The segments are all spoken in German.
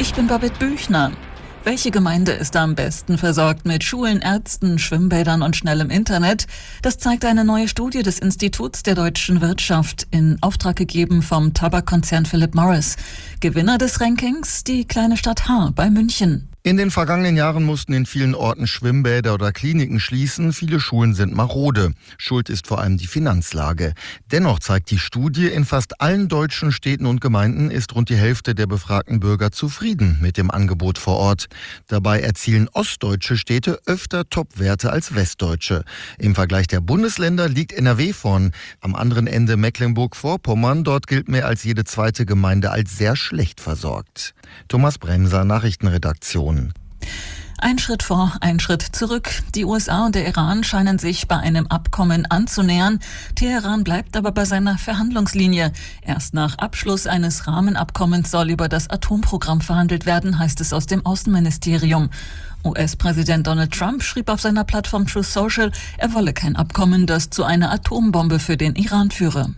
Ich bin Babette Büchner. Welche Gemeinde ist am besten versorgt mit Schulen, Ärzten, Schwimmbädern und schnellem Internet? Das zeigt eine neue Studie des Instituts der deutschen Wirtschaft, in Auftrag gegeben vom Tabakkonzern Philip Morris. Gewinner des Rankings, die kleine Stadt Haar bei München. In den vergangenen Jahren mussten in vielen Orten Schwimmbäder oder Kliniken schließen. Viele Schulen sind marode. Schuld ist vor allem die Finanzlage. Dennoch zeigt die Studie, in fast allen deutschen Städten und Gemeinden ist rund die Hälfte der befragten Bürger zufrieden mit dem Angebot vor Ort. Dabei erzielen ostdeutsche Städte öfter Topwerte als westdeutsche. Im Vergleich der Bundesländer liegt NRW vorn. Am anderen Ende Mecklenburg-Vorpommern. Dort gilt mehr als jede zweite Gemeinde als sehr schlecht versorgt. Thomas Bremser, Nachrichtenredaktion. Ein Schritt vor, ein Schritt zurück. Die USA und der Iran scheinen sich bei einem Abkommen anzunähern. Teheran bleibt aber bei seiner Verhandlungslinie. Erst nach Abschluss eines Rahmenabkommens soll über das Atomprogramm verhandelt werden, heißt es aus dem Außenministerium. US-Präsident Donald Trump schrieb auf seiner Plattform Truth Social, er wolle kein Abkommen, das zu einer Atombombe für den Iran führe.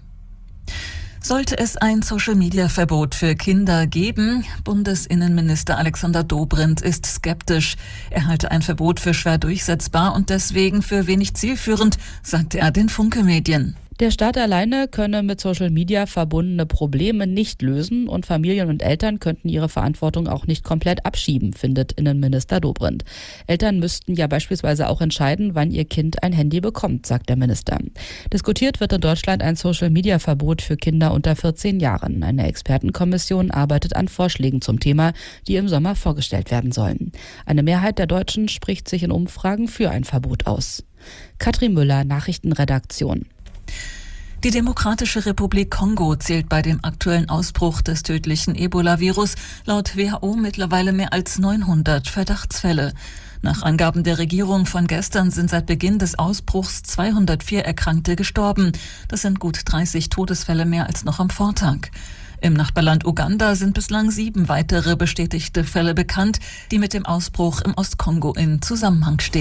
Sollte es ein Social-Media-Verbot für Kinder geben? Bundesinnenminister Alexander Dobrindt ist skeptisch. Er halte ein Verbot für schwer durchsetzbar und deswegen für wenig zielführend, sagte er den Funke-Medien. Der Staat alleine könne mit Social Media verbundene Probleme nicht lösen und Familien und Eltern könnten ihre Verantwortung auch nicht komplett abschieben, findet Innenminister Dobrindt. Eltern müssten ja beispielsweise auch entscheiden, wann ihr Kind ein Handy bekommt, sagt der Minister. Diskutiert wird in Deutschland ein Social Media Verbot für Kinder unter 14 Jahren. Eine Expertenkommission arbeitet an Vorschlägen zum Thema, die im Sommer vorgestellt werden sollen. Eine Mehrheit der Deutschen spricht sich in Umfragen für ein Verbot aus. Katrin Müller, Nachrichtenredaktion. Die Demokratische Republik Kongo zählt bei dem aktuellen Ausbruch des tödlichen Ebola-Virus laut WHO mittlerweile mehr als 900 Verdachtsfälle. Nach Angaben der Regierung von gestern sind seit Beginn des Ausbruchs 204 Erkrankte gestorben. Das sind gut 30 Todesfälle mehr als noch am Vortag. Im Nachbarland Uganda sind bislang 7 weitere bestätigte Fälle bekannt, die mit dem Ausbruch im Ostkongo in Zusammenhang stehen.